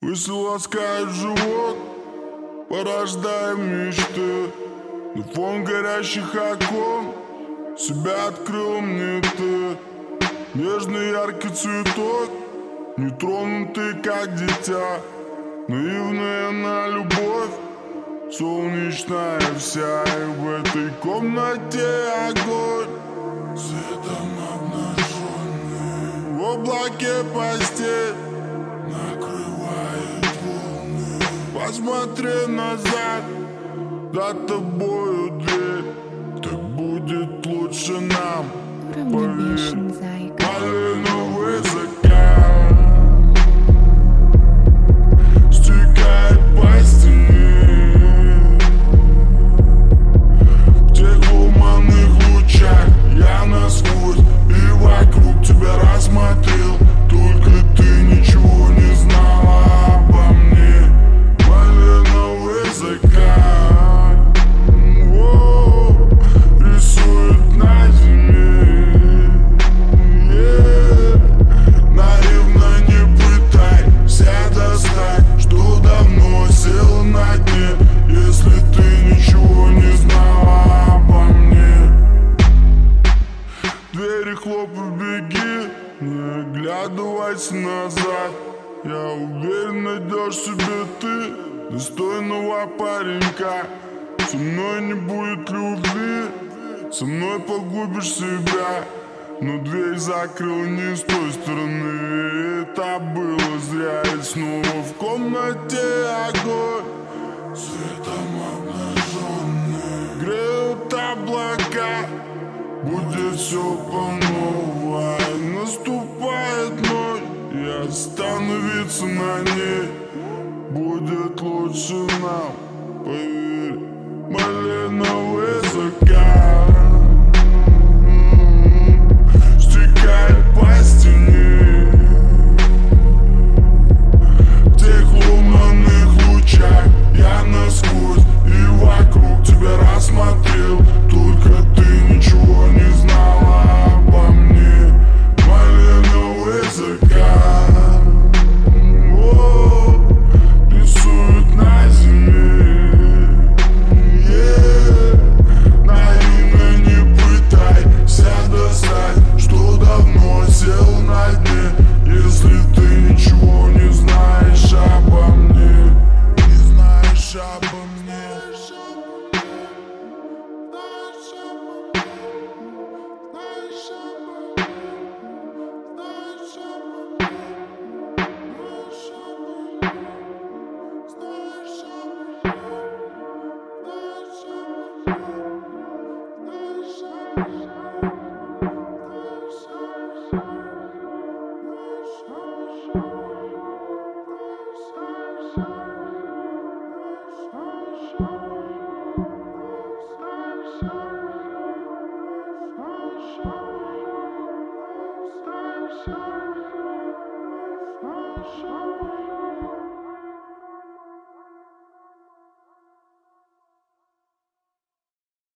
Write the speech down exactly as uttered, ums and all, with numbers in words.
Мысли ласкают живот, порождая мечты. На фон горящих окон себя открыл мне ты. Нежный яркий цветок, нетронутый как дитя. Наивная на любовь, солнечная вся. И в этой комнате огонь, светом обнаженный. В облаке постель накрывает волны. Посмотри назад, за тобою дверь. Так будет лучше нам, поверь. Малиновый закат стекает по стене. В тех луманных лучах я насквозь и вокруг тебя рассмотрел. Только ты ничего не знала обо мне. Малиновый закат рисует на земле. Yeah. Наивно не пытайся достать, что давно сел на дне. Если ты ничего не знала обо мне. Двери хлопай, беги, не оглядывайся назад. Я уверен, найдешь себе ты достойного паренька. Со мной не будет любви, со мной погубишь себя. Но дверь закрыл не с той стороны, это было зря. И снова в комнате огонь, светом обнаженный. Греют облака, будет все по-новому. Наступает ночь, и остановиться на ней будет лучше нам, поверь. Малиновый закат стекает по стене. В тех луманных лучах я насквозь и вокруг тебя рассмотрел. Только ты ничего не знала обо мне. Малиновый закат рисует на земле. Наивно не пытайся достать, что давно сел на дне. Если ты ничего не знаешь обо мне, не знаешь обо мне. Show.